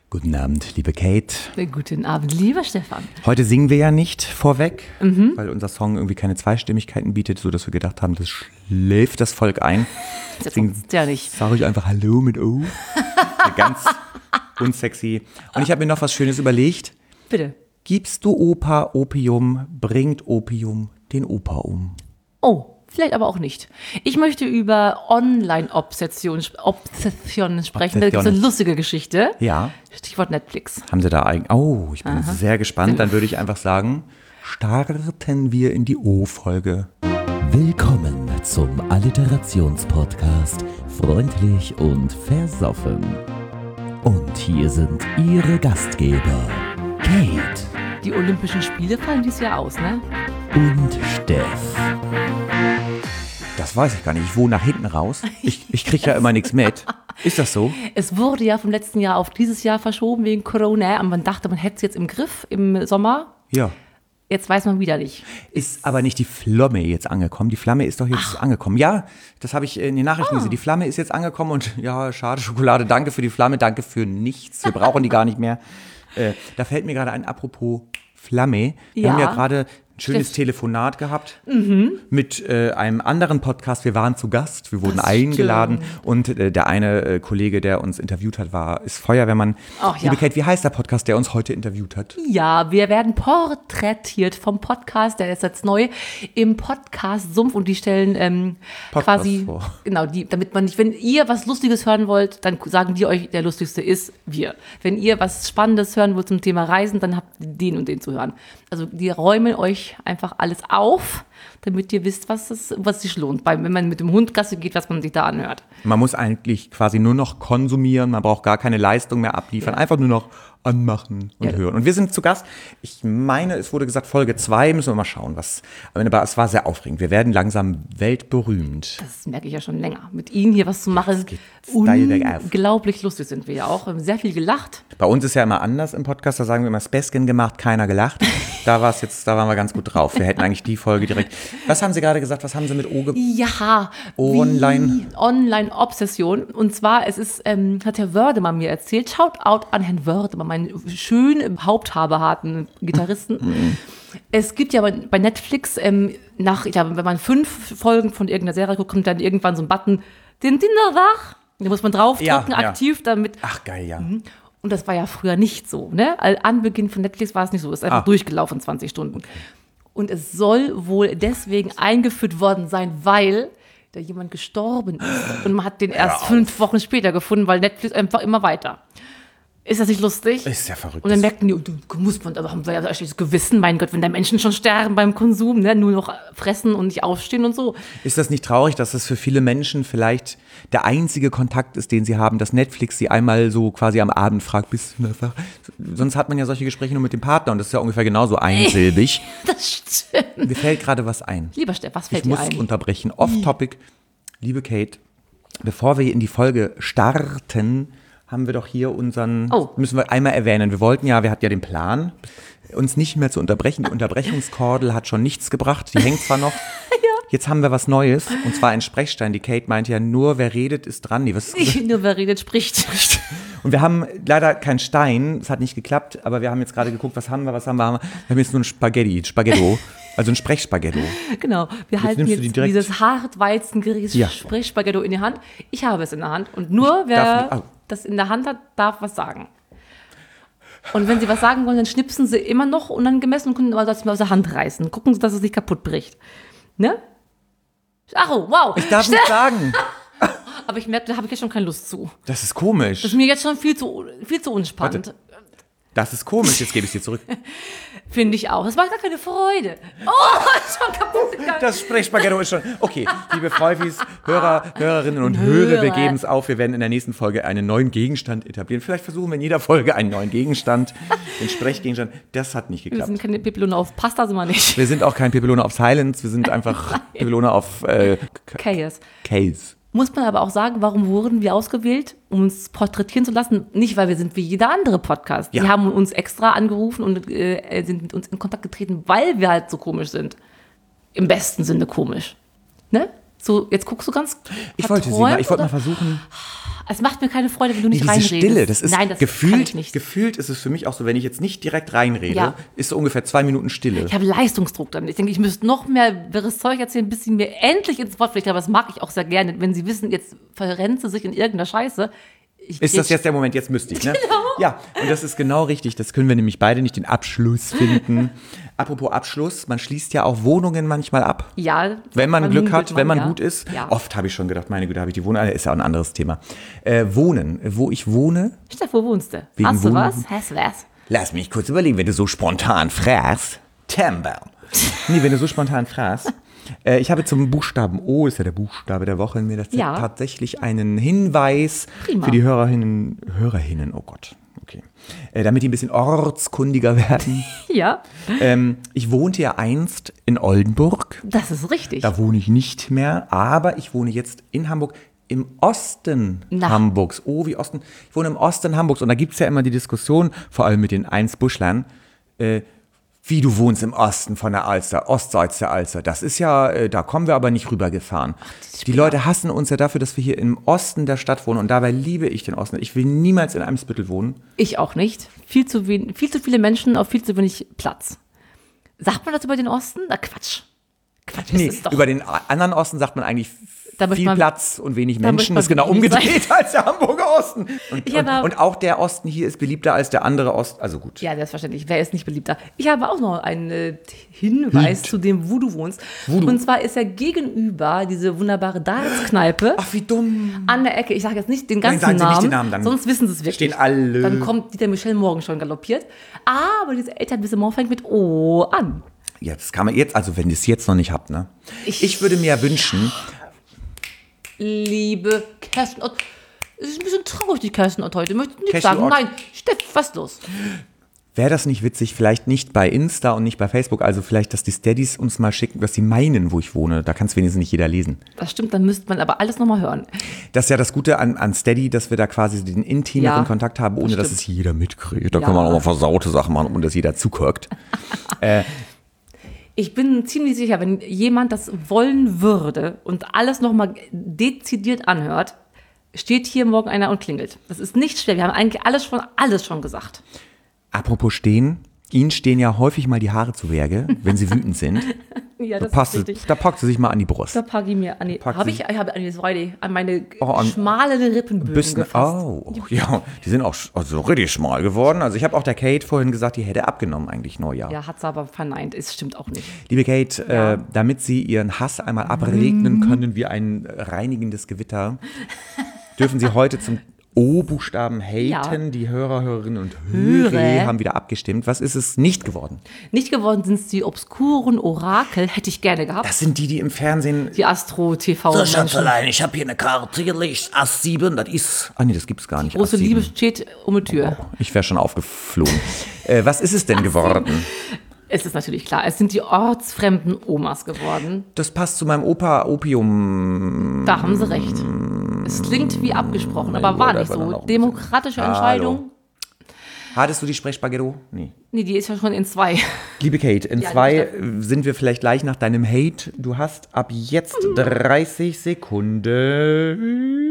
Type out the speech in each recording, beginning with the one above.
Guten Abend, liebe Kate. Guten Abend, lieber Stefan. Heute singen wir ja nicht vorweg, weil unser Song irgendwie keine Zweistimmigkeiten bietet, sodass wir gedacht haben, das schläft das Volk ein. Deswegen ja nicht. Sage ich einfach Hallo mit O. Ganz unsexy. Und ich habe mir noch was Schönes überlegt. Bitte. Gibst du Opa Opium, bringt Opium den Opa um. Oh, vielleicht aber auch nicht. Ich möchte über Online-Obsessionen sprechen. Da gibt es eine lustige Geschichte. Ja. Stichwort Netflix. Haben Sie da eigentlich... Oh, ich bin sehr gespannt. Dann würde ich einfach sagen, starten wir in die O-Folge. Willkommen zum Alliterationspodcast Freundlich und Versoffen. Und hier sind Ihre Gastgeber, Kate Die Olympischen Spiele fallen dieses Jahr aus, ne? und Steff. Das weiß ich gar nicht. Ich wohne nach hinten raus. Ich kriege ja immer nichts mit. Ist das so? Es wurde ja vom letzten Jahr auf dieses Jahr verschoben wegen Corona. Und man dachte, man hätte es jetzt im Griff im Sommer. Ja. Jetzt weiß man wieder nicht. Ist aber nicht die Flamme jetzt angekommen? Die Flamme ist doch jetzt angekommen. Ja, das habe ich in den Nachrichten gesehen. Die Flamme ist jetzt angekommen und ja, schade Schokolade, danke für die Flamme, danke für nichts. Wir brauchen die gar nicht mehr. Da fällt mir gerade ein, apropos Flamme. Wir haben ja gerade ein schönes Telefonat gehabt mit einem anderen Podcast. Wir waren zu Gast, wir wurden eingeladen und der eine Kollege, der uns interviewt hat, ist Feuerwehrmann. Ach, ja. Liebe Kate, wie heißt der Podcast, der uns heute interviewt hat? Ja, wir werden porträtiert vom Podcast, der ist jetzt neu im Podcast-Sumpf und die stellen Podcast quasi, vor. genau, damit man nicht, wenn ihr was Lustiges hören wollt, dann sagen die euch, der Lustigste ist wir. Wenn ihr was Spannendes hören wollt zum Thema Reisen, dann habt ihr den und den zu hören. Also die räumen euch einfach alles auf, damit ihr wisst, was sich lohnt. Wenn man mit dem Hund Gassi geht, was man sich da anhört. Man muss eigentlich quasi nur noch konsumieren, man braucht gar keine Leistung mehr abliefern, einfach nur noch anmachen und hören. Und wir sind zu Gast, ich meine, es wurde gesagt Folge 2, müssen wir mal schauen, aber es war sehr aufregend. Wir werden langsam weltberühmt. Das merke ich ja schon länger. Mit Ihnen hier was zu machen, unglaublich lustig sind wir ja auch. Wir haben sehr viel gelacht. Bei uns ist ja immer anders im Podcast, da sagen wir immer Späßchen gemacht, keiner gelacht. Da waren wir ganz gut drauf. Wir hätten eigentlich die Folge direkt. Was haben Sie gerade gesagt? Was haben Sie mit Ja, Online-Obsession. Und zwar, es ist, hat Herr Wördemann mir erzählt, shout out an Herrn Wördemann, meinen schönen Haupthaarbehaarten Gitarristen. Es gibt ja bei Netflix, wenn man 5 Folgen von irgendeiner Serie guckt, kommt dann irgendwann so ein Button, den Dinnerwach. Da muss man draufdrücken, aktiv, damit. Ach, geil, ja. Und das war ja früher nicht so, ne? Anbeginn von Netflix war es nicht so. Es ist einfach durchgelaufen, 20 Stunden. Okay. Und es soll wohl deswegen eingeführt worden sein, weil da jemand gestorben ist. Und man hat den erst 5 Wochen später gefunden, weil Netflix einfach immer weiter. Ist das nicht lustig? Ist ja verrückt. Und dann merkten die, muss man, aber haben wir ja das Gewissen, mein Gott, wenn da Menschen schon sterben beim Konsum, ne, nur noch fressen und nicht aufstehen und so. Ist das nicht traurig, dass das für viele Menschen vielleicht der einzige Kontakt ist, den sie haben, dass Netflix sie einmal so quasi am Abend fragt, bist du das? Sonst hat man ja solche Gespräche nur mit dem Partner und das ist ja ungefähr genauso einsilbig. Das stimmt. Mir fällt gerade was ein. Lieber Steff, was fällt dir ein? Ich muss unterbrechen. Off-Topic. Liebe Kate, bevor wir in die Folge starten, haben wir doch hier müssen wir einmal erwähnen, wir hatten ja den Plan, uns nicht mehr zu unterbrechen. Die Unterbrechungskordel hat schon nichts gebracht, die hängt zwar noch. Jetzt haben wir was Neues, und zwar ein Sprechstein. Die Kate meint ja, nur wer redet, ist dran. Nur wer redet, spricht. Und wir haben leider keinen Stein, es hat nicht geklappt, aber wir haben jetzt gerade geguckt, was haben wir? Wir haben jetzt nur ein Spaghetto, also ein Sprechspaghetto. Genau, wir halten jetzt dieses Hartweizengericht Sprechspaghetto in die Hand. Ich habe es in der Hand und nur wer das in der Hand hat, darf was sagen. Und wenn Sie was sagen wollen, dann schnipsen Sie immer noch unangemessen und können aber das mal aus der Hand reißen. Gucken Sie, dass es nicht kaputt bricht. Ne? Ach, wow. Ich darf nicht sagen. Aber ich merke, da habe ich jetzt schon keine Lust zu. Das ist komisch. Das ist mir jetzt schon viel zu unspannend. Warte. Das ist komisch, jetzt gebe ich es dir zurück. Finde ich auch. Das macht gar keine Freude. Oh, ist schon kaputt gegangen. Das Sprechspaghetto ist schon... Okay, liebe Freufis, Hörerinnen und Hörer, wir geben es auf. Wir werden in der nächsten Folge einen neuen Gegenstand etablieren. Vielleicht versuchen wir in jeder Folge einen neuen Gegenstand, den Sprechgegenstand. Das hat nicht geklappt. Wir sind keine Pepelone auf Pasta, sind wir nicht. Wir sind auch kein Pepelone auf Silence, wir sind einfach Pepelone auf... Chaos. Muss man aber auch sagen, warum wurden wir ausgewählt, um uns porträtieren zu lassen? Nicht, weil wir sind wie jeder andere Podcast. Die haben uns extra angerufen und sind mit uns in Kontakt getreten, weil wir halt so komisch sind. Im besten Sinne komisch. Ne? So, jetzt guckst du ganz Ich wollte mal versuchen. Es macht mir keine Freude, wenn du nicht diese reinredest. Stille, das ist Nein, das kann ich nicht. Gefühlt ist es für mich auch so, wenn ich jetzt nicht direkt reinrede, ist so ungefähr 2 Minuten Stille. Ich habe Leistungsdruck dann. Ich denke, ich müsste noch mehr wirres Zeug erzählen, bis sie mir endlich ins Wort fliegt. Aber das mag ich auch sehr gerne, wenn sie wissen, jetzt verrennt sie sich in irgendeiner Scheiße. Ist das jetzt der Moment, jetzt müsste ich, ne? Genau. Ja, und das ist genau richtig. Das können wir nämlich beide nicht, den Abschluss finden. Apropos Abschluss, man schließt ja auch Wohnungen manchmal ab. Ja. Wenn man Glück hat, wenn man gut ist. Ja. Oft habe ich schon gedacht, meine Güte, habe ich die Wohnung. Ist ja auch ein anderes Thema. Wohnen, wo ich wohne. Steff, wo wohnst du? Hast du was? Hast du was? Lass mich kurz überlegen, wenn du so spontan fragst. Tembel. Nee, wenn du so spontan fragst. Ich habe zum Buchstaben O, ist ja der Buchstabe der Woche, mir tatsächlich einen Hinweis für die Hörerinnen, oh Gott, okay, damit die ein bisschen ortskundiger werden. Ja. Ich wohnte ja einst in Oldenburg. Das ist richtig. Da wohne ich nicht mehr, aber ich wohne jetzt in Hamburg. Im Osten Hamburgs. Oh, wie Osten. Ich wohne im Osten Hamburgs und da gibt es ja immer die Diskussion, vor allem mit den Eins-Buschlern, wie du wohnst im Osten von der Alster, ostseits der Alster. Das ist ja, da kommen wir aber nicht rübergefahren. Die Leute hassen uns ja dafür, dass wir hier im Osten der Stadt wohnen und dabei liebe ich den Osten. Ich will niemals in Eimsbüttel wohnen. Ich auch nicht. Viel zu viele Menschen auf viel zu wenig Platz. Sagt man das über den Osten? Na Quatsch. Nee, über den anderen Osten sagt man eigentlich viel Platz und wenig Menschen. Das ist genau umgedreht als der Hamburger Osten. Und auch der Osten hier ist beliebter als der andere Osten. Also gut. Ja, selbstverständlich. Wer ist nicht beliebter? Ich habe auch noch einen Hinweis zu dem, wo du wohnst. Und zwar ist ja gegenüber diese wunderbare Darts-Kneipe. Ach, wie dumm. An der Ecke. Ich sage jetzt nicht den ganzen Namen. Sagen Sie nicht den Namen, dann sonst wissen Sie es wirklich. Stehen alle. Dann kommt Dieter Michel morgen schon galoppiert. Aber dieses Etablissement fängt mit O an. Ja, das kann man jetzt, also wenn ihr es jetzt noch nicht habt, ne? Ich würde mir wünschen. Liebe Kerstin Ott, es ist ein bisschen traurig, die Kerstin Ott heute. Ich möchte nicht sagen, nein, Steff, was ist los? Wäre das nicht witzig, vielleicht nicht bei Insta und nicht bei Facebook, also vielleicht, dass die Steadies uns mal schicken, was sie meinen, wo ich wohne. Da kann es wenigstens nicht jeder lesen. Das stimmt, dann müsste man aber alles nochmal hören. Das ist ja das Gute an Steady, dass wir da quasi den intimeren Kontakt haben, ohne dass es jeder mitkriegt. Da kann man auch mal versaute Sachen machen, ohne dass jeder zuguckt. Ich bin ziemlich sicher, wenn jemand das wollen würde und alles nochmal dezidiert anhört, steht hier morgen einer und klingelt. Das ist nicht schwer. Wir haben eigentlich alles schon gesagt. Apropos stehen, Ihnen stehen ja häufig mal die Haare zu Berge, wenn Sie wütend sind. Ja, das ist richtig. Da packt sie sich mal an die Brust. Da packe ich mir an die Ich habe an meine schmalen Rippenbögen gefasst. Oh, ja, die sind auch so richtig schmal geworden. Also ich habe auch der Kate vorhin gesagt, die hätte abgenommen eigentlich Neujahr. Ja, hat sie aber verneint. Es stimmt auch nicht. Liebe Kate, damit Sie Ihren Hass einmal abregnen können wie ein reinigendes Gewitter, dürfen Sie heute zum O-Buchstaben haten. Ja. Die Hörerinnen und Hörer haben wieder abgestimmt. Was ist es nicht geworden? Nicht geworden sind es die obskuren Orakel. Hätte ich gerne gehabt. Das sind die im Fernsehen... Die Astro-TV. So, Schatzelein, ich habe hier eine Karte gelegt. Ass 7, das ist... Ah nee, das gibt's gar nicht. Große Liebe steht um die Tür. Oh, ich wäre schon aufgeflogen. Was ist es denn geworden? Es ist natürlich klar, es sind die ortsfremden Omas geworden. Das passt zu meinem Opa Opium. Da haben Sie recht. Es klingt wie abgesprochen, aber war nicht so. Demokratische Entscheidung. Hattest du die Sprechspaghetto? Nee, die ist ja schon in 2. Liebe Kate, in 2 sind wir vielleicht gleich nach deinem Hate. Du hast ab jetzt 30 Sekunden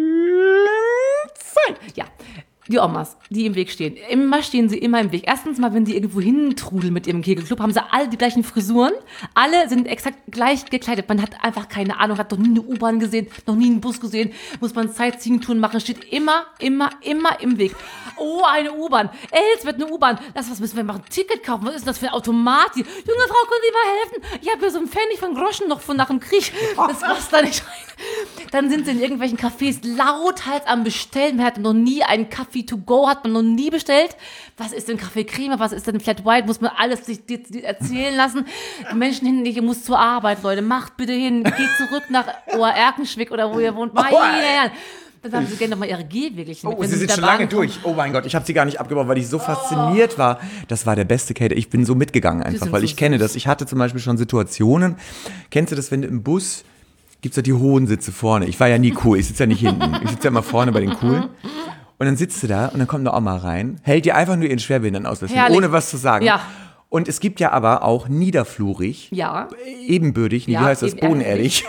Zeit. Ja. Die Omas, die im Weg stehen. Immer stehen sie immer im Weg. Erstens mal, wenn die irgendwo hintrudeln mit ihrem Kegelclub, haben sie alle die gleichen Frisuren. Alle sind exakt gleich gekleidet. Man hat einfach keine Ahnung, hat noch nie eine U-Bahn gesehen, noch nie einen Bus gesehen. Muss man Sightseeing-Touren machen, steht immer im Weg. Oh, eine U-Bahn. Jetzt wird eine U-Bahn. Was müssen wir machen? Ein Ticket kaufen. Was ist das für ein Automat? Junge Frau, können Sie mal helfen? Ich habe hier so einen Pfennig von Groschen noch von nach dem Krieg. Das passt da nicht rein. Dann sind sie in irgendwelchen Cafés lauthals am Bestellen. Man hat noch nie einen Kaffee to go, hat man noch nie bestellt. Was ist denn Kaffee Creme? Was ist denn Flat White? Muss man alles sich erzählen lassen? Die Menschen hinten, ihr muss zur Arbeit, Leute. Macht bitte hin. Geht zurück nach Oerkenschwick oder wo ihr wohnt. Dann sagen sie gerne nochmal ihre Gehweglichen. Oh, sie sind schon lange durch. Oh mein Gott, ich habe sie gar nicht abgebaut, weil ich so fasziniert war. Das war der beste Kate. Ich bin so mitgegangen einfach, weil ich kenne das. Ich hatte zum Beispiel schon Situationen. Kennst du das, wenn du im Bus, gibt's ja die hohen Sitze vorne. Ich war ja nie cool, ich sitze ja nicht hinten. Ich sitze ja immer vorne bei den Coolen. Und dann sitzt du da und dann kommt eine Oma rein, hält dir einfach nur ihren Schwerbehindertenausweis hin, ohne was zu sagen. Ja. Und es gibt ja aber auch niederflurig, ebenbürtig, wie heißt das, bodenerdig.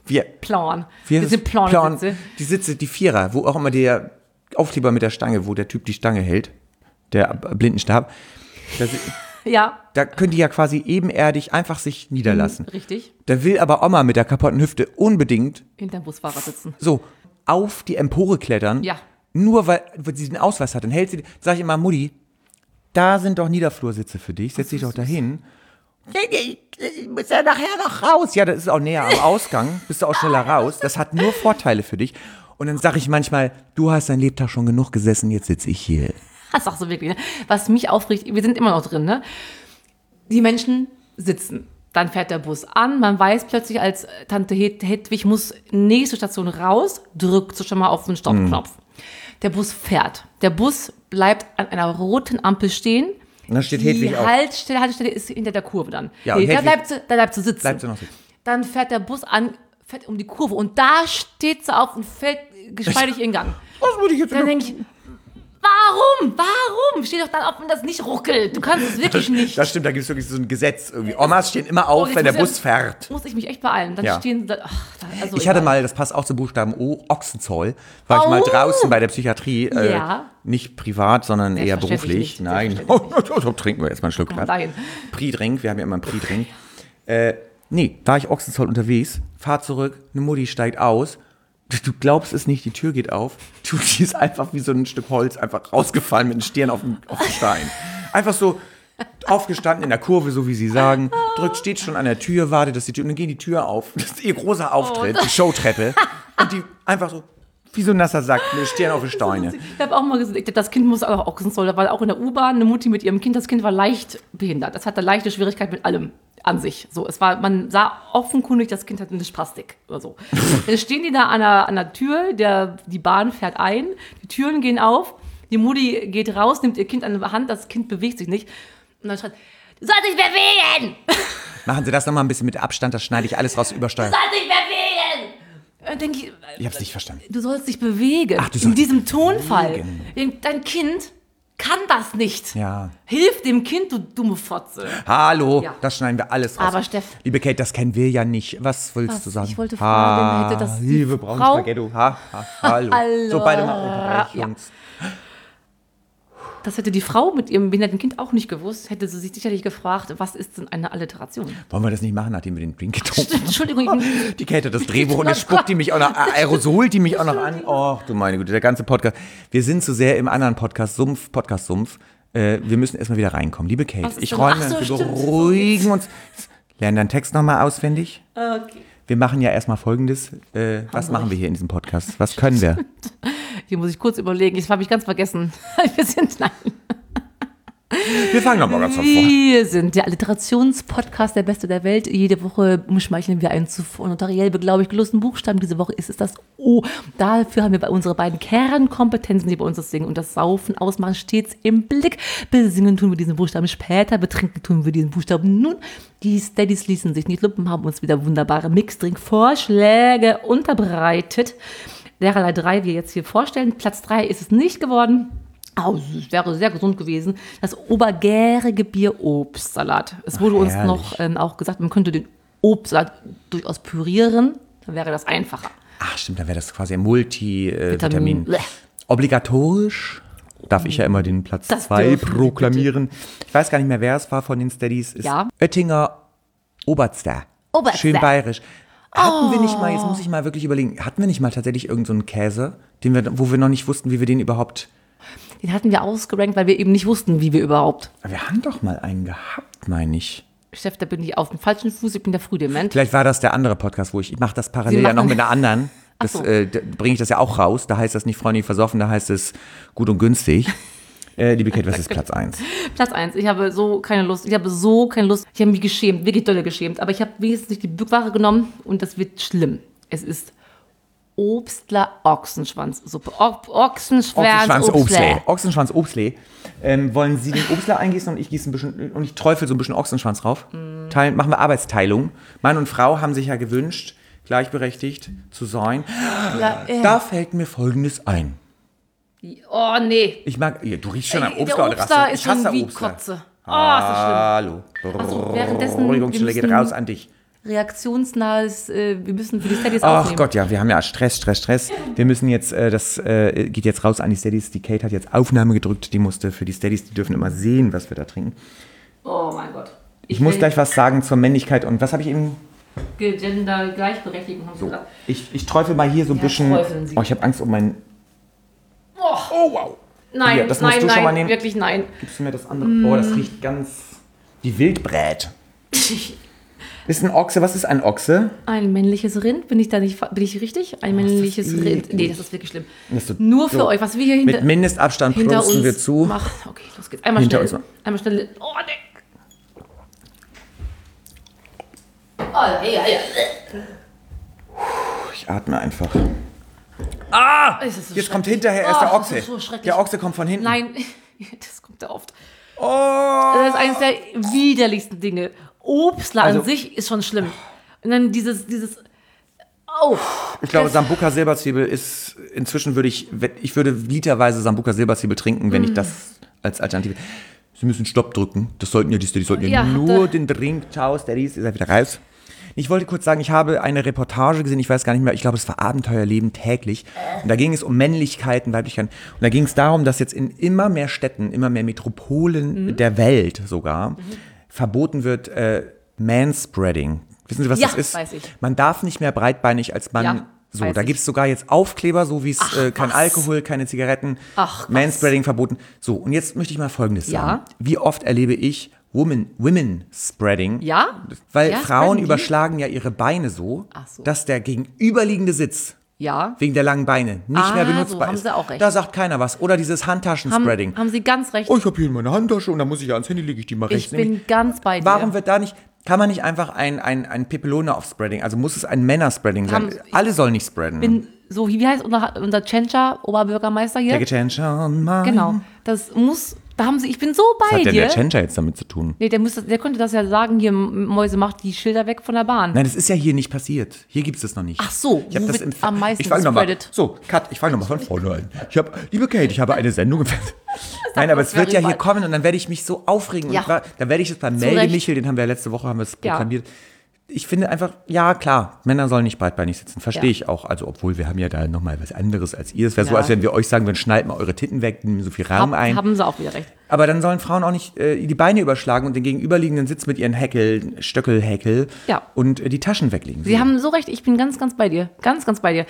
Wir sind Plan-Sitze. Die Sitze, die Vierer, wo auch immer der Aufkleber mit der Stange, wo der Typ die Stange hält, der Blindenstab. Da können die ja quasi ebenerdig einfach sich niederlassen. Richtig. Da will aber Oma mit der kaputten Hüfte unbedingt hinterm Busfahrer sitzen. So, auf die Empore klettern. Ja. Nur weil sie den Ausweis hat. Dann hält sie, sag ich immer, Mutti, da sind doch Niederflursitze für dich. Setz dich doch dahin. Ich muss ja nachher noch raus. Ja, das ist auch näher am Ausgang. Bist du auch schneller raus. Das hat nur Vorteile für dich. Und dann sage ich manchmal, du hast dein Lebtag schon genug gesessen, jetzt sitze ich hier. Das sagst du wirklich, ne? Was mich aufregt, wir sind immer noch drin, ne? Die Menschen sitzen. Dann fährt der Bus an. Man weiß plötzlich als Tante Hedwig muss nächste Station raus, drückt so schon mal auf den Stoppknopf. Der Bus fährt. Der Bus bleibt an einer roten Ampel stehen. Und dann steht Hedwig auf. Die Haltestelle ist hinter der Kurve dann. Ja, da bleibt sie sitzen. Bleibt sie noch sitzen. Dann fährt der Bus an, fährt um die Kurve und da steht sie auf und fällt geschmeidig in Gang. Was würde ich jetzt Dann denke ich, warum? Steh doch dann auf, wenn das nicht ruckelt. Du kannst es wirklich nicht. Das stimmt, da gibt es wirklich so ein Gesetz. Irgendwie. Omas stehen immer auf, wenn der Bus fährt. Muss ich mich echt beeilen. Dann stehen ich hatte mal, das passt auch zum Buchstaben O, Ochsenzoll. War ich mal draußen bei der Psychiatrie. Nicht privat, sondern eher beruflich. Nein. Trinken wir jetzt mal einen Schluck. Nein. Pre-Drink, wir haben ja immer einen Pre-Drink. War ich Ochsenzoll unterwegs, fahr zurück, eine Mutti steigt aus. Du glaubst es nicht, die Tür geht auf. Die ist einfach wie so ein Stück Holz einfach rausgefallen mit den Stirn auf den Stein. Einfach so aufgestanden in der Kurve, so wie sie sagen. Steht schon an der Tür, wartet, dass die Tür, und dann geht die Tür auf. Das ist ihr großer Auftritt, die Showtreppe. Und die einfach so, wie so ein nasser Sack, mit den Stirn auf die Steine. Ich habe auch mal gesagt, das Kind muss auch Ochsenzoll. Da war auch in der U-Bahn eine Mutti mit ihrem Kind. Das Kind war leicht behindert. Das hatte leichte Schwierigkeit mit allem. An sich. So, man sah offenkundig, das Kind hat eine Spastik oder so. Dann stehen die da an der Tür, die Bahn fährt ein, die Türen gehen auf, die Mutti geht raus, nimmt ihr Kind an die Hand, das Kind bewegt sich nicht und dann schreit, du sollst dich bewegen! Machen Sie das nochmal ein bisschen mit Abstand, das schneide ich alles raus, übersteuert. Du sollst dich bewegen! Dann denke ich hab's nicht verstanden. Du sollst dich bewegen. Ach, in diesem Tonfall. Dein Kind kann das nicht. Ja. Hilf dem Kind, du dumme Fotze. Hallo, das schneiden wir alles raus. Aber Steff. Liebe Kate, das kennen wir ja nicht. Was willst du sagen? Ich wollte fragen, hätte das liebe braune Spaghetto. Hallo. So, beide mal Jungs. Das hätte die Frau mit ihrem behinderten Kind auch nicht gewusst. Hätte sie sich sicherlich gefragt, was ist denn eine Alliteration? Wollen wir das nicht machen, nachdem wir den Drink getrunken haben? Entschuldigung. Die Kate hat das Drehbuch und jetzt spuckt die mich auch noch, aerosolt die mich auch noch an. Oh, du meine Güte, der ganze Podcast. Wir sind zu sehr im anderen Podcast-Sumpf. Wir müssen erstmal wieder reinkommen. Liebe Kate, ich räume, wir beruhigen uns. Lernen deinen Text nochmal auswendig. Okay. Wir machen ja erstmal Folgendes. Was machen wir hier in diesem Podcast? Was können wir? Hier muss ich kurz überlegen. Das habe ich ganz vergessen. Wir fangen nochmal ganz von vorne. Wir sind der Alliterationspodcast, der Beste der Welt. Jede Woche umschmeicheln wir einen zuvor notariell beglaubigt gelösten Buchstaben. Diese Woche ist es das O. Dafür haben wir bei unsere beiden Kernkompetenzen, die bei uns das Singen und das Saufen ausmachen, stets im Blick. Besingen tun wir diesen Buchstaben später, betrinken tun wir diesen Buchstaben nun. Die Steadies ließen sich nicht lumpen, haben uns wieder wunderbare Mixdrink-Vorschläge unterbreitet. Dererlei 3 wir jetzt hier vorstellen. Platz 3 ist es nicht geworden. Es wäre sehr gesund gewesen. Das obergärige Bier Obstsalat. Es wurde uns noch auch gesagt, man könnte den Obstsalat durchaus pürieren. Dann wäre das einfacher. Ach stimmt, dann wäre das quasi ein Multivitamin. Obligatorisch darf ich ja immer den Platz 2 proklamieren. Ich weiß gar nicht mehr, wer es war von den Steadies. Ist Oettinger Oberster. Schön bayerisch. Hatten wir nicht mal, jetzt muss ich mal wirklich überlegen, hatten wir nicht mal tatsächlich irgendeinen so Käse, wo wir noch nicht wussten, wie wir den überhaupt... Den hatten wir ausgerankt, weil wir eben nicht wussten, wie wir überhaupt... Aber wir haben doch mal einen gehabt, meine ich. Steff, da bin ich auf dem falschen Fuß, ich bin der Frühdement. Vielleicht war das der andere Podcast, wo ich mache das parallel ja noch mit einer anderen. Das bringe ich das ja auch raus. Da heißt das nicht freundlich versoffen, da heißt es gut und günstig. Liebe Kate, was ist Platz 1? Platz 1. Ich habe so keine Lust. Ich habe mich geschämt, wirklich dolle geschämt. Aber ich habe wenigstens nicht die Bückware genommen und das wird schlimm. Es ist Obstler Ochsenschwanzsuppe. Ochsenschwanz-Obstler. Wollen Sie den Obstler eingießen und ich gieße ein bisschen und ich träufel so ein bisschen Ochsenschwanz drauf? Machen wir Arbeitsteilung. Mann und Frau haben sich ja gewünscht, gleichberechtigt zu sein. Da fällt mir Folgendes ein. Oh, nee. Du riechst schon an Obstler oder Obstler ist schon wie Kotze. Oh, ist das schlimm. Hallo. Währenddessen... Beruhigungsstelle geht raus an dich. reaktionsnahes, wir müssen für die Steadies aufnehmen. Ach Gott, ja, wir haben ja Stress. Wir müssen jetzt, das geht jetzt raus an die Steadies. Die Kate hat jetzt Aufnahme gedrückt, die musste für die Steadies, die dürfen immer sehen, was wir da trinken. Oh mein Gott. Ich muss gleich was sagen zur Männlichkeit und was habe ich eben... Gender, Gleichberechtigung haben sie gesagt. Ich träufel mal hier so ein bisschen... Oh, ich habe Angst um meinen... Oh, wow. Nein, hier, das musst nein, du schon mal nehmen. Wirklich nein. Gibst du mir das andere? Oh, das riecht ganz... Wie Wildbrät. Ist ein Ochse, was ist ein Ochse? Ein männliches Rind, bin ich richtig? Ein männliches Rind. Nee, das ist wirklich schlimm. So, nur für euch, was wir hier mit Mindestabstand prosten wir zu. Okay, los geht's. Einmal hinter schnell. Uns. Einmal schnell. Oh, nee. Oh, ja. Ich atme einfach. So jetzt kommt hinterher erst der Ochse. Das ist so schrecklich. Der Ochse kommt von hinten. Nein, das kommt ja oft. Oh. Das ist eines der widerlichsten Dinge. Obstler an sich ist schon schlimm. Und dann dieses oh. Ich glaube, Sambuca Silberzwiebel ist, inzwischen würde ich literweise Sambuca Silberzwiebel trinken, wenn ich das als Alternative... Sie müssen Stopp drücken. Das sollten die sollten nur den Drink. Ciao, Steadies, ist er wieder raus. Ich wollte kurz sagen, ich habe eine Reportage gesehen, ich weiß gar nicht mehr, ich glaube, es war Abenteuerleben täglich. Und da ging es um Männlichkeiten, Weiblichkeiten. Und da ging es darum, dass jetzt in immer mehr Städten, immer mehr Metropolen der Welt sogar verboten wird Manspreading. Wissen Sie, was das ist? Weiß ich. Man darf nicht mehr breitbeinig als Mann... Ja. So, da gibt es sogar jetzt Aufkleber, so wie es kein Alkohol, keine Zigaretten, Manspreading verboten. So, und jetzt möchte ich mal Folgendes sagen. Wie oft erlebe ich Women Spreading? Ja? Weil Frauen überschlagen ja ihre Beine so, dass der gegenüberliegende Sitz wegen der langen Beine nicht mehr benutzbar haben ist. Sie auch recht. Da sagt keiner was. Oder dieses Handtaschen-Spreading. Haben Sie ganz recht. Oh, ich habe hier meine Handtasche und da muss ich ja ans Handy, lege ich die mal rechts. Ich bin ganz bei dir. Warum wird da nicht... Kann man nicht einfach ein Pepelone auf Spreading? Also muss es ein Männer-Spreading sein? Alle sollen nicht spreaden. Wie heißt unser Tschentscher, Oberbürgermeister hier? Der Tschentscher, Mann. Genau. Das muss, ich bin so bei dir. Was hat denn der Tschentscher jetzt damit zu tun? Nee, der könnte das ja sagen, hier, Mäuse, macht die Schilder weg von der Bahn. Nein, das ist ja hier nicht passiert. Hier gibt es das noch nicht. Ach so, ich wo wird am meisten gespreadet? So, Kat, ich fange nochmal von vorne an. Liebe Kate, ich habe eine Sendung im Fernsehen. Nein, aber es wird ja hier kommen und dann werde ich mich so aufregen. Ja. Und dann werde ich es beim Melde-Michel, den haben wir letzte Woche proklamiert. Ich finde einfach, ja klar, Männer sollen nicht breitbeinig sitzen. Verstehe ich auch. Also, obwohl wir haben ja da nochmal was anderes als ihr. Es wäre so, als wenn wir euch sagen, schneidet mal eure Titten weg, nehmen so viel Raum ein. Haben sie auch wieder recht. Aber dann sollen Frauen auch nicht die Beine überschlagen und den gegenüberliegenden Sitz mit ihren Stöckelhäkel und die Taschen weglegen. Sie haben so recht, ich bin ganz, ganz bei dir. Ganz, ganz bei dir.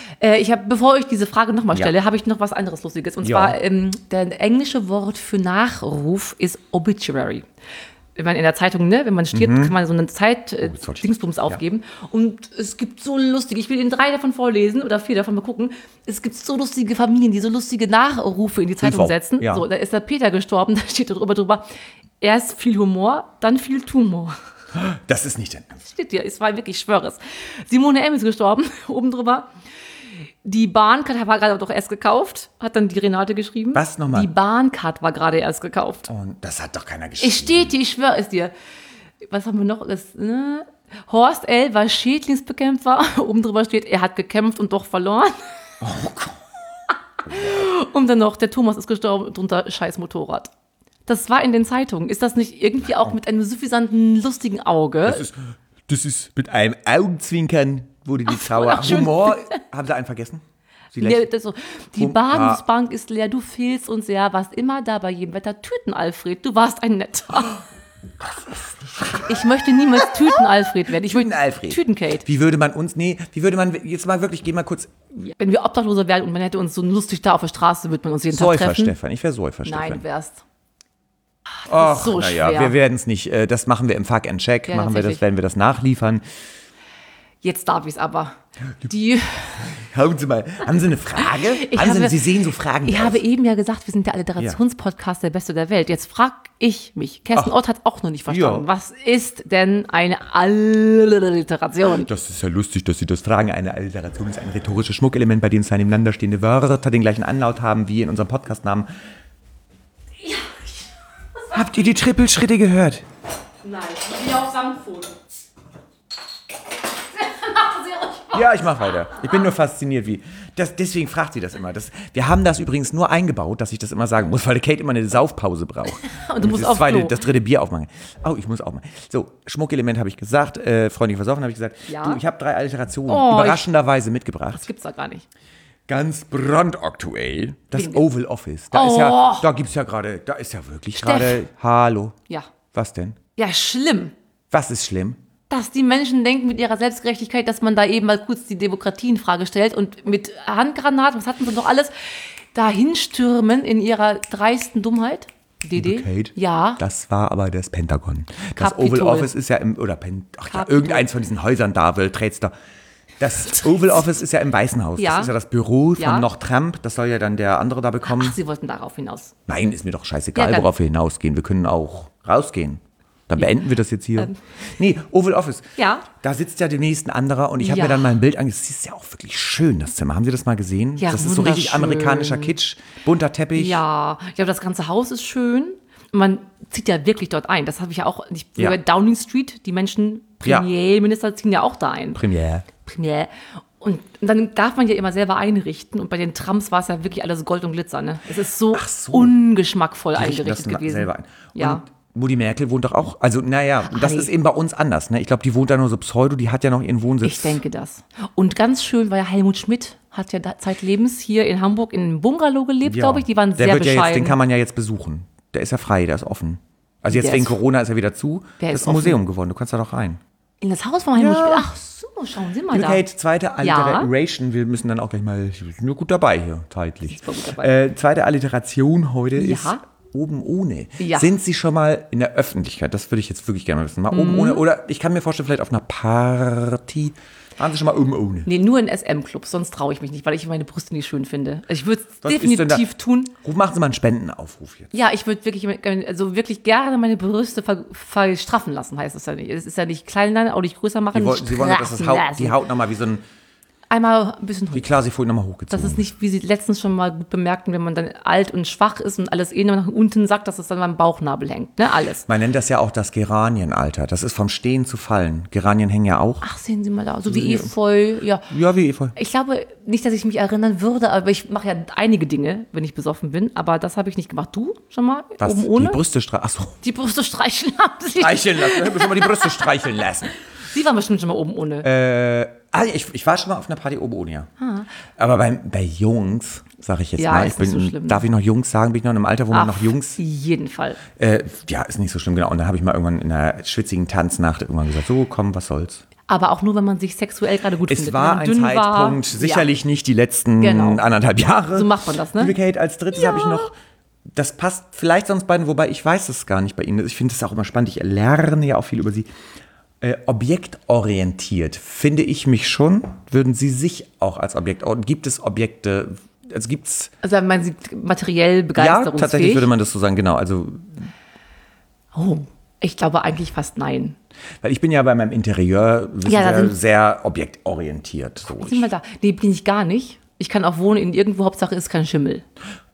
Bevor ich diese Frage nochmal stelle, habe ich noch was anderes Lustiges. Und zwar, der englische Wort für Nachruf ist Obituary. Wenn man in der Zeitung, wenn man stirbt, kann man so eine Dingsbums aufgeben. Und es gibt so lustige, ich will Ihnen 3 davon vorlesen oder 4 davon mal gucken. Es gibt so lustige Familien, die so lustige Nachrufe in die Zeitung setzen. Ja. So, da ist der Peter gestorben, da steht drüber, erst viel Humor, dann viel Tumor. Das ist nicht das steht hier, es war wirklich, ich schwöre es. Simone M. ist gestorben, oben drüber. Die Bahncard war gerade doch erst gekauft, hat dann die Renate geschrieben. Was nochmal? Die Bahncard war gerade erst gekauft. Und das hat doch keiner geschrieben. Es steht hier, ich schwöre es dir. Was haben wir noch? Horst L. war Schädlingsbekämpfer. Oben drüber steht, er hat gekämpft und doch verloren. Oh Gott. Und dann noch, der Thomas ist gestorben, drunter scheiß Motorrad. Das war in den Zeitungen. Ist das nicht irgendwie auch mit einem suffisanten, lustigen Auge? Das ist mit einem Augenzwinkern wurde die Trauer. Humor, haben Sie einen vergessen? Die Bahnhofsbank ist leer, du fehlst uns sehr, warst immer da bei jedem Wetter. Tüten-Alfred, du warst ein Netter. Ich möchte niemals Tüten-Alfred werden. Ich möchte Tüten-Kate. Wie würde man, jetzt mal wirklich, geh mal kurz. Wenn wir Obdachlose wären und man hätte uns so lustig da auf der Straße, würde man uns jeden Tag treffen. Stefan, ich wäre Säufer, Stefan. Nein, du wärst. Ach, so schwer. Wir werden es nicht, das machen wir im Fuck and Check, werden wir das nachliefern. Jetzt darf ich es aber. Hören Sie mal, haben Sie eine Frage? Sie sehen so Fragen. Ich habe eben ja gesagt, wir sind der Alliterationspodcast der Beste der Welt. Jetzt frage ich mich, Kerstin Ott hat auch noch nicht verstanden. Was ist denn eine Alliteration? Das ist ja lustig, dass Sie das fragen. Eine Alliteration ist ein rhetorisches Schmuckelement, bei dem zwei nebeneinander stehende Wörter den gleichen Anlaut haben wie in unserem Podcastnamen. Ja. Habt ihr die Trippelschritte gehört? Nein, wie auf Samtpfoten. Ja, ich mach weiter. Ich bin nur fasziniert, deswegen fragt sie das immer. Wir haben das übrigens nur eingebaut, dass ich das immer sagen muss, weil Kate immer eine Saufpause braucht. Und du musst auf Klo. Das dritte Bier aufmachen. Oh, ich muss auch mal. So, Schmuckelement habe ich gesagt, freundlich versoffen habe ich gesagt. Ja. Du, ich habe 3 Alliterationen überraschenderweise mitgebracht. Das gibt's da gar nicht. Ganz brandaktuell, das Oval Office. Da gibt's ja gerade, da ist ja wirklich gerade, hallo. Ja. Was denn? Ja, schlimm. Was ist schlimm? Dass die Menschen denken mit ihrer Selbstgerechtigkeit, dass man da eben mal kurz die Demokratie in Frage stellt und mit Handgranaten, was hatten sie noch alles, dahin stürmen in ihrer dreisten Dummheit. Kate, ja. Das war aber das Pentagon. Das Oval Office ist ja irgendeins von diesen Häusern da, World Trade Center. Das Oval Office ist ja im Weißen Haus. Ja. Das ist ja das Büro von noch Trump. Das soll ja dann der andere da bekommen. Ach, Sie wollten darauf hinaus. Nein, ist mir doch scheißegal, worauf wir hinausgehen. Wir können auch rausgehen. Dann beenden wir das jetzt hier. Nee, Oval Office. Ja. Da sitzt ja demnächst ein anderer und ich habe mir dann mal ein Bild angesehen. Das ist ja auch wirklich schön, das Zimmer. Haben Sie das mal gesehen? Ja, das ist so richtig amerikanischer Kitsch, bunter Teppich. Ja, ich glaube, das ganze Haus ist schön. Man zieht ja wirklich dort ein. Das habe ich ja auch, bei Downing Street, die Menschen, Premierminister ziehen ja auch da ein. Premier. Und dann darf man ja immer selber einrichten. Und bei den Trumps war es ja wirklich alles Gold und Glitzer. Ne? Es ist so ungeschmackvoll eingerichtet gewesen. Selber ein. Ja. Und Mutti Merkel wohnt doch auch, also das ist eben bei uns anders. Ne? Ich glaube, die wohnt da nur so pseudo, die hat ja noch ihren Wohnsitz. Ich denke das. Und ganz schön war ja Helmut Schmidt, hat ja zeitlebens hier in Hamburg in einem Bungalow gelebt, glaube ich. Die waren sehr bescheiden. Den kann man ja jetzt besuchen. Der ist ja frei, der ist offen. Also jetzt wegen Corona ist er wieder zu. Das ist ein Museum geworden, du kannst da doch rein. In das Haus von Helmut Schmidt? Ach so, schauen Sie mal da. Kate, zweite Alliteration. Wir müssen dann auch gleich mal, ich bin nur gut dabei hier, zeitlich. Zweite Alliteration heute ist oben ohne. Ja. Sind Sie schon mal in der Öffentlichkeit? Das würde ich jetzt wirklich gerne wissen. Mal oben ohne. Oder ich kann mir vorstellen, vielleicht auf einer Party. Waren Sie schon mal oben ohne? Nee, nur in SM-Clubs. Sonst traue ich mich nicht, weil ich meine Brüste nicht schön finde. Also ich würde es definitiv tun. Machen Sie mal einen Spendenaufruf jetzt. Ja, ich würde wirklich gerne meine Brüste verstraffen lassen, heißt es ja nicht. Es ist ja nicht kleiner, auch nicht größer machen. Sie wollen, dass die Haut nochmal wie so ein... Einmal ein bisschen hoch. Wie klar, sie vorhin nochmal hochgezogen. Das ist nicht, wie Sie letztens schon mal gut bemerkten, wenn man dann alt und schwach ist und alles nach unten sackt, dass es dann beim Bauchnabel hängt, ne, alles. Man nennt das ja auch das Geranienalter. Das ist vom Stehen zu fallen. Geranien hängen ja auch. Ach, sehen Sie mal da, so wie Efeu, ja. Ja, wie Efeu. Ich glaube nicht, dass ich mich erinnern würde, aber ich mache ja einige Dinge, wenn ich besoffen bin, aber das habe ich nicht gemacht. Du schon mal? Was? Oben ohne? Die Brüste streicheln, achso. Die Brüste streicheln haben Sie. Streicheln lassen, ich habe schon mal die Brüste streicheln lassen. Sie waren bestimmt schon mal oben ohne. Ich war schon mal auf einer Party oben ohne, ja. Aber bei Jungs, sage ich jetzt mal, ist nicht so schlimm. Darf ich noch Jungs sagen? Bin ich noch in einem Alter, wo man noch Jungs... Auf jeden Fall. Ja, ist nicht so schlimm, genau. Und dann habe ich mal irgendwann in einer schwitzigen Tanznacht irgendwann gesagt, so komm, was soll's. Aber auch nur, wenn man sich sexuell gerade gut findet. Es war ein Zeitpunkt, sicherlich nicht die letzten 1,5 Jahre. So macht man das, ne? Liebe Kate, als drittes habe ich noch... Das passt vielleicht sonst beiden, wobei ich weiß es gar nicht bei Ihnen. Ich finde es auch immer spannend. Ich lerne ja auch viel über Sie. Objektorientiert finde ich mich schon. Würden Sie sich auch als Objekt orientieren? Gibt es Objekte, Also meinen Sie materiell begeisterungsfähig? Ja, tatsächlich würde man das so sagen, genau. Also, ich glaube eigentlich fast nein. Weil ich bin ja bei meinem Interieur sehr objektorientiert. So. Sind wir da? Nee, bin ich gar nicht. Ich kann auch wohnen in irgendwo, Hauptsache ist kein Schimmel.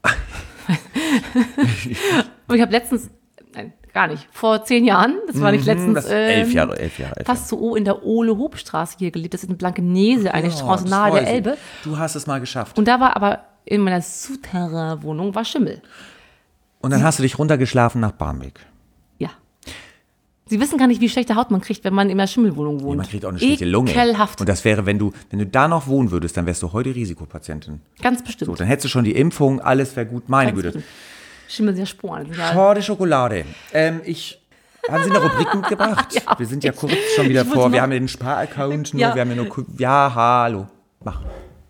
Aber ich habe letztens... Gar nicht. Vor 10 Jahren, das war nicht letztens. 11 Jahre. Fast so in der Ole-Hoop-Straße hier gelebt. Das ist in Blankenese, eine Straße nahe der Elbe. Du hast es mal geschafft. Und da war aber in meiner Souterrain-Wohnung war Schimmel. Und dann hast du dich runtergeschlafen nach Barmbek. Ja. Sie wissen gar nicht, wie schlechte Haut man kriegt, wenn man in einer Schimmelwohnung wohnt. Nee, man kriegt auch eine schlechte Lunge. Ekelhaft. Und das wäre, wenn du da noch wohnen würdest, dann wärst du heute Risikopatientin. Ganz bestimmt. So, dann hättest du schon die Impfung, alles wäre gut. Meine Güte. Bestimmt. Schimmel sehr Sporen. Schade Schokolade. Haben Sie eine Rubrik mitgebracht? Ja, wir sind ja kurz schon wieder vor. Wir haben ja den Spar-Account nur. Ja. Wir haben ja nur. Ja, hallo. Mach.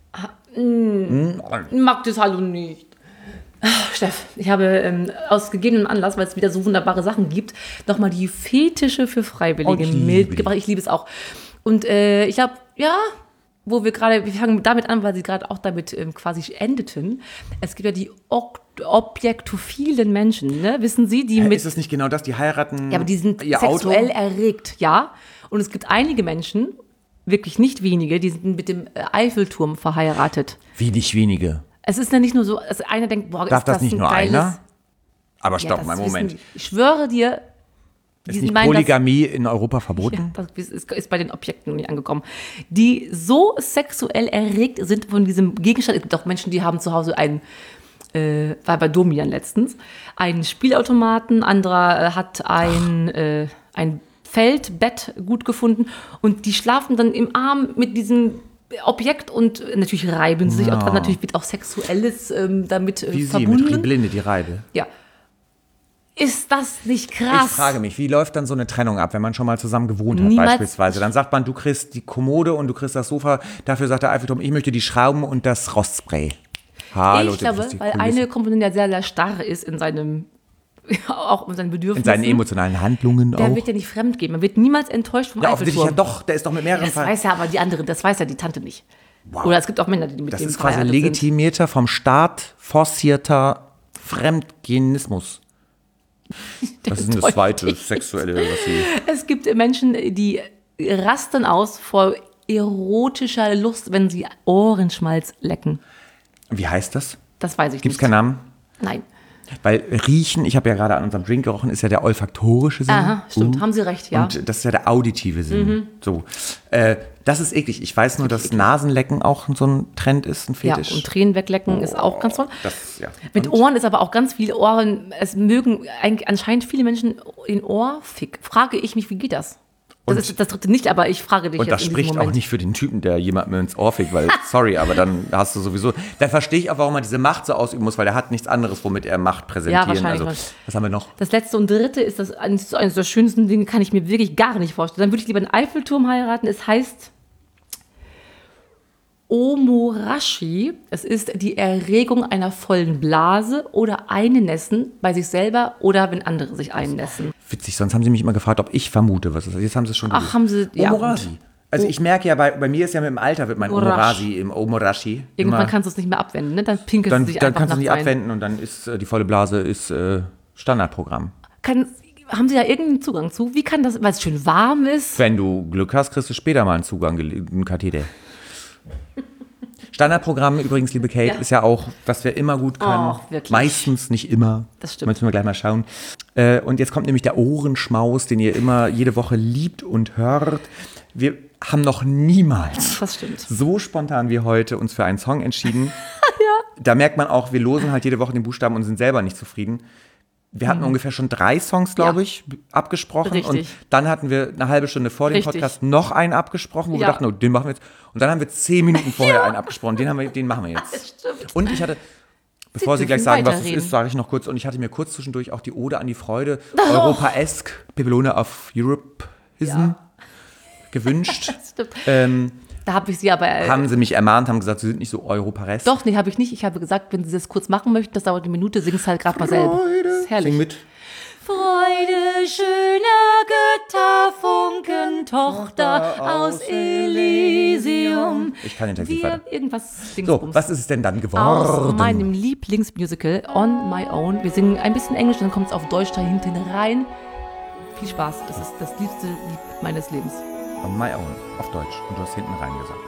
Mag das Hallo nicht. Steff, ich habe aus gegebenem Anlass, weil es wieder so wunderbare Sachen gibt, nochmal die Fetische für Freiwillige mitgebracht. Ich liebe es auch. Und ich glaube, wir fangen damit an, weil Sie gerade auch damit quasi endeten. Es gibt ja die objektophilen Menschen, ne? Wissen Sie, die ist das nicht genau das? Die heiraten. Ja, aber die sind sexuell erregt, ja. Und es gibt einige Menschen, wirklich nicht wenige, die sind mit dem Eiffelturm verheiratet. Wie nicht wenige? Es ist ja nicht nur so, dass einer denkt, boah, darf ist das nicht ein nur geiles... einer? Aber stopp mal, Moment. Ich schwöre dir, Ist nicht Polygamie in Europa verboten? Ja, das ist bei den Objekten nicht angekommen. Die so sexuell erregt sind von diesem Gegenstand. Es gibt auch Menschen, die haben zu Hause war bei Domian letztens, einen Spielautomaten, anderer hat ein Feldbett gut gefunden und die schlafen dann im Arm mit diesem Objekt und natürlich reiben sie sich auch dran. Natürlich wird auch Sexuelles damit wie verbunden. Wie mit Blinde, die Reibe. Ja. Ist das nicht krass? Ich frage mich, wie läuft dann so eine Trennung ab, wenn man schon mal zusammen gewohnt hat, Niemals. beispielsweise? Dann sagt man, du kriegst die Kommode und du kriegst das Sofa. Dafür sagt der Eiffelturm, ich möchte die Schrauben und das Rostspray. Hallo, ich glaube, weil eine Komponente ja sehr, sehr starr ist in seinem, auch in seinen Bedürfnissen. In seinen emotionalen Handlungen der wird ja nicht fremd gehen. Man wird niemals enttäuscht vom Eiffelturm. Ja, doch, der ist doch mit mehreren Das weiß ja aber die andere, das weiß ja die Tante nicht. Wow. Oder es gibt auch Männer, die mit dem Das ist quasi legitimierter, vom Staat forcierter Fremdgenismus. Das ist eine zweite sexuelle, was sie... Es gibt Menschen, die rasten aus vor erotischer Lust, wenn sie Ohrenschmalz lecken. Wie heißt das? Das weiß ich nicht. Gibt es keinen Namen? Nein. Weil riechen, ich habe ja gerade an unserem Drink gerochen, ist ja der olfaktorische Sinn. Aha, stimmt, haben Sie recht, ja. Und das ist ja der auditive Sinn. So. Das ist eklig. Ich weiß nur, dass Nasenlecken auch so ein Trend ist, ein Fetisch. Ja, und Tränen weglecken ist auch ganz toll. Ja. Mit Ohren ist aber auch ganz viele Ohren, es mögen anscheinend viele Menschen in Ohrfick. Frage ich mich, wie geht das? Das dritte nicht, aber ich frage dich und jetzt das in diesem spricht Moment. auch nicht für den Typen, der jemandem ins Ohr fickt, weil, sorry, aber dann hast du sowieso, da verstehe ich auch, warum man diese Macht so ausüben muss, weil er hat nichts anderes, womit er Macht präsentieren. Ja, wahrscheinlich. Also, was haben wir noch? Das letzte und dritte ist das eines der schönsten Dinge, kann ich mir wirklich gar nicht vorstellen. Dann würde ich lieber einen Eiffelturm heiraten. Es heißt Omorashi. Es ist die Erregung einer vollen Blase oder Einnässen bei sich selber oder wenn andere sich einnässen. Witzig, sonst haben sie mich immer gefragt, ob ich vermute, was es ist. Jetzt haben sie es schon Ach, haben sie, ja. Omorashi. Also ich merke ja, bei mir ist ja mit dem Alter wird mein Omorashi Irgendwann kannst du es nicht mehr abwenden, ne? Dann pinkelst du dich dann einfach kannst du nicht nicht abwenden und dann ist die volle Blase ist Standardprogramm. Haben Sie da irgendeinen Zugang zu? Wie kann das, weil es schön warm ist? Wenn du Glück hast, kriegst du später mal einen Zugang, einen Katheter. Standardprogramm übrigens, liebe Kate, ist ja auch, was wir immer gut können. Oh, wirklich. Meistens, nicht immer. Das stimmt. Müssen wir gleich mal schauen. Und jetzt kommt nämlich der Ohrenschmaus, den ihr immer jede Woche liebt und hört. Wir haben noch niemals so spontan wie heute uns für einen Song entschieden. Ja. Da merkt man auch, wir losen halt jede Woche den Buchstaben und sind selber nicht zufrieden. Wir hatten ungefähr schon 3 Songs, glaube ich, abgesprochen. Richtig. Und dann hatten wir eine halbe Stunde vor dem Podcast noch einen abgesprochen, wo wir dachten, oh, den machen wir jetzt. Und dann haben wir 10 Minuten vorher einen abgesprochen. Den machen wir jetzt. Das stimmt. Und ich hatte, bevor Sie gleich sagen, was es ist, sage ich noch kurz. Und ich hatte mir kurz zwischendurch auch die Ode an die Freude, Europaesque, Babylone of Europeism gewünscht. Das stimmt. Da habe ich Sie aber... haben Sie mich ermahnt, haben gesagt, Sie sind nicht so europaresk. Doch, nee, habe ich nicht. Ich habe gesagt, wenn Sie das kurz machen möchten, das dauert eine Minute, singen es halt gerade mal selber. Das ist herrlich. Sing mit. Freude, schöner Götterfunken, Tochter aus Elysium. Ich kann den Text nicht weiter. Irgendwas So, was ist es denn dann geworden? Aus meinem Lieblingsmusical On My Own. Wir singen ein bisschen Englisch, dann kommt es auf Deutsch da hinten rein. Viel Spaß, das ist das liebste Lied meines Lebens. On My Own, auf Deutsch. Und du hast hinten rein gesagt.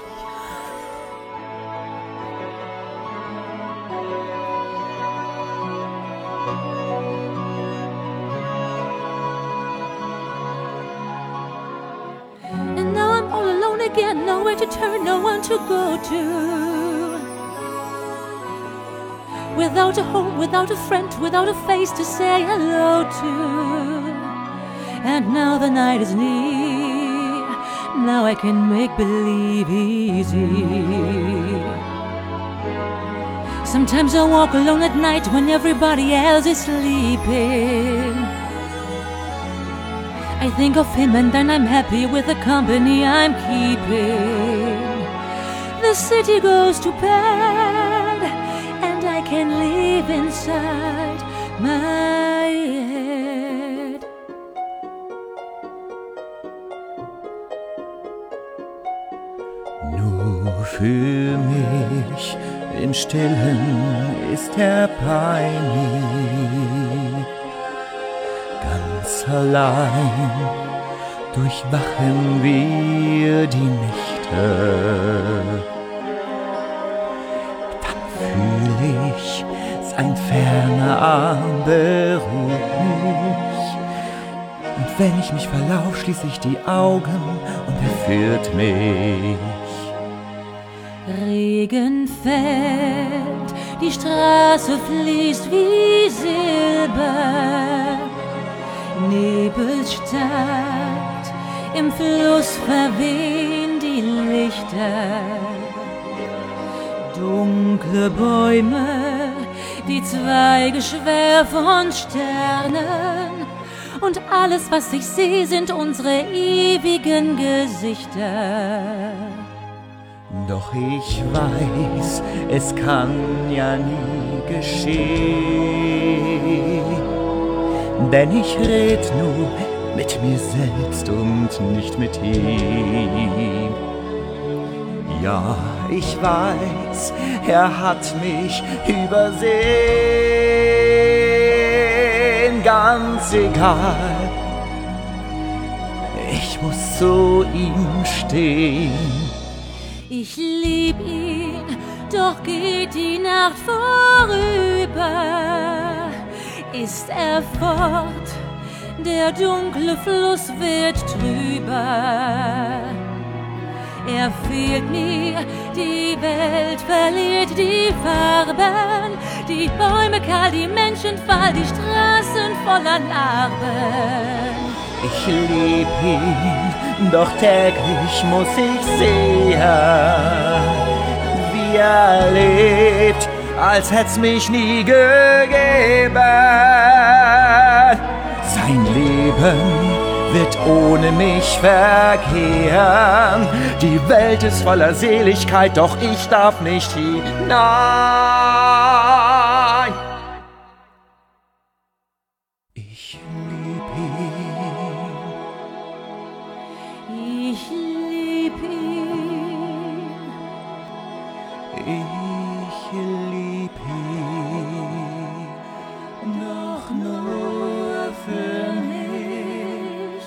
And now I'm all alone again, nowhere to turn, no one to go to. Without a home, without a friend, without a face to say hello to. And now the night is near. Now I can make believe easy. Sometimes I walk alone at night when everybody else is sleeping. I think of him and then I'm happy with the company I'm keeping. The city goes to bed and I can live inside my head. Nur für mich im Stillen ist er bei mir. Ganz allein durchwachen wir die Nächte. Dann fühl ich, sein ferner Arm berührt mich. Und wenn ich mich verlauf, schließe ich die Augen und er führt mich. Regen fällt, die Straße fließt wie Silber. Nebel steigt, im Fluss verwehen die Lichter. Dunkle Bäume, die Zweige schwer von Sternen. Und alles, was ich sehe, sind unsere ewigen Gesichter. Doch ich weiß, es kann ja nie geschehen, denn ich red nur mit mir selbst und nicht mit ihm. Ja, ich weiß, er hat mich übersehen, ganz egal, ich muss zu ihm stehen. Ich lieb ihn, doch geht die Nacht vorüber. Ist er fort, der dunkle Fluss wird trüber. Er fehlt mir, die Welt verliert die Farben. Die Bäume kahl, die Menschen fahl, die Straßen voller Narben. Ich lieb ihn, doch täglich muss ich sehen, wie er lebt, als hätt's mich nie gegeben. Sein Leben wird ohne mich vergehen. Die Welt ist voller Seligkeit, doch ich darf nicht hinein. Ich lieb ihn. Ich lieb ihn. Ich lieb ihn. Doch nur für mich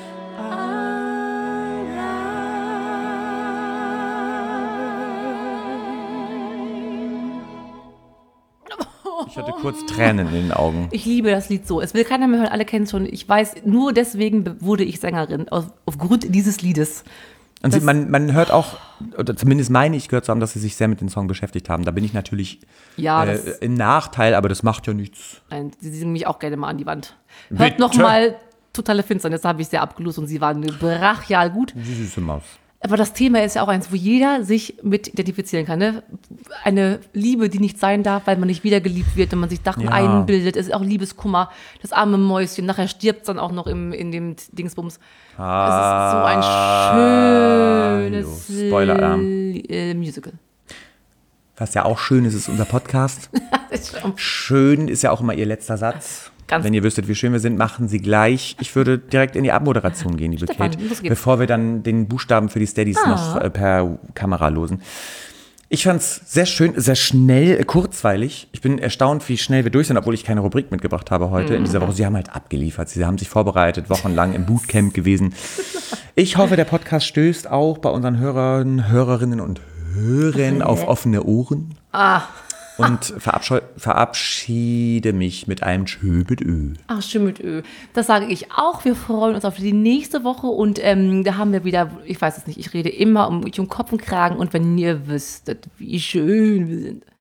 allein. Ich hatte kurz Tränen in den Augen. Ich liebe das Lied so. Es will keiner mehr hören, alle kennen es schon. Ich weiß, nur deswegen wurde ich Sängerin, aufgrund dieses Liedes. Und man hört auch, oder zumindest meine ich gehört zu haben, dass sie sich sehr mit dem Song beschäftigt haben. Da bin ich natürlich im Nachteil, aber das macht ja nichts. Nein, sie singen mich auch gerne mal an die Wand. Hört nochmal Totale Finsternis, da habe ich sehr abgelost und sie waren brachial gut. Die süße Maus. Aber das Thema ist ja auch eins, wo jeder sich mit identifizieren kann. Ne? Eine Liebe, die nicht sein darf, weil man nicht wieder geliebt wird, wenn man sich Sachen einbildet. Es ist auch Liebeskummer. Das arme Mäuschen. Nachher stirbt es dann auch noch in dem Dingsbums. Es ist so ein schönes Musical. Was ja auch schön ist unser Podcast. Schön ist ja auch immer ihr letzter Satz. Wenn ihr wüsstet, wie schön wir sind, machen Sie gleich. Ich würde direkt in die Abmoderation gehen, liebe Kate, bevor wir dann den Buchstaben für die Steadies noch per Kamera losen. Ich fand es sehr schön, sehr schnell, kurzweilig. Ich bin erstaunt, wie schnell wir durch sind, obwohl ich keine Rubrik mitgebracht habe heute in dieser Woche. Sie haben halt abgeliefert, sie haben sich vorbereitet, wochenlang im Bootcamp gewesen. Ich hoffe, der Podcast stößt auch bei unseren Hörerinnen und Hörern auf offene Ohren. Und verabschiede mich mit einem Tschö mit Ö. Ach, Tschö mit Ö. Das sage ich auch. Wir freuen uns auf die nächste Woche und da haben wir wieder, ich weiß es nicht, ich rede immer um Kopf und Kragen und wenn ihr wüsstet, wie schön wir sind.